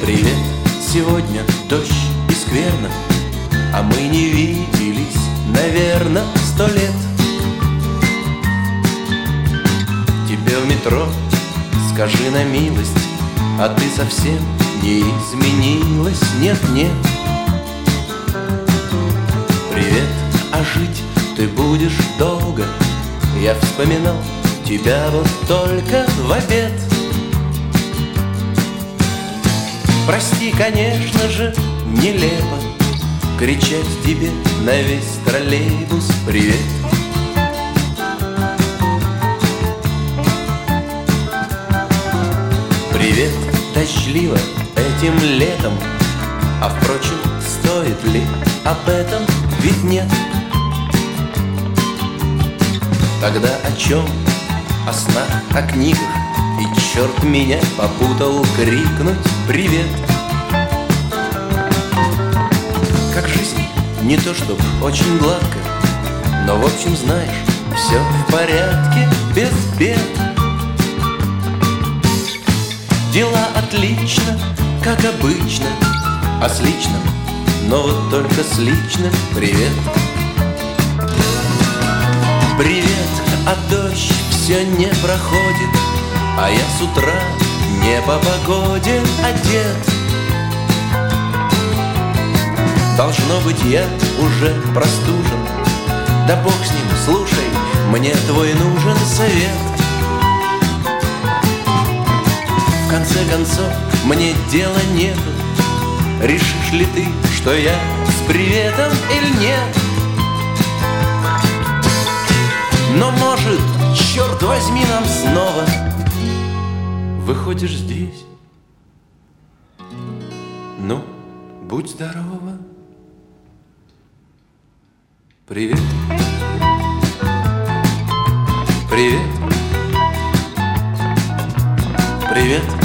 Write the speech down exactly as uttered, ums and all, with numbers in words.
Привет, сегодня дождь и скверно, а мы не виделись, наверно, сто лет. Тебе в метро скажи на милость, а ты совсем не изменилась, нет-нет. Привет, а жить ты будешь долго, я вспоминал тебя вот только в обед. Прости, конечно же, нелепо кричать тебе на весь троллейбус привет. Привет, дождливо этим летом, а впрочем, стоит ли об этом, ведь нет. Тогда о чем? О снах, о книгах, и черт меня попутал крикнуть привет. Как жизнь, не то чтоб очень гладко, но в общем знаешь, все в порядке, без бед. Дела отлично, как обычно, а с личным, но вот только с личным привет. Привет, а дождь все не проходит, а я с утра не по погоде одет. Должно быть, я уже простужен, да бог с ним, слушай, мне твой нужен совет. В конце концов, мне дела нету, решишь ли ты, что я с приветом или нет. Но может, черт возьми, нам снова выходишь здесь. Ну, будь здорова. Привет. Привет. Привет.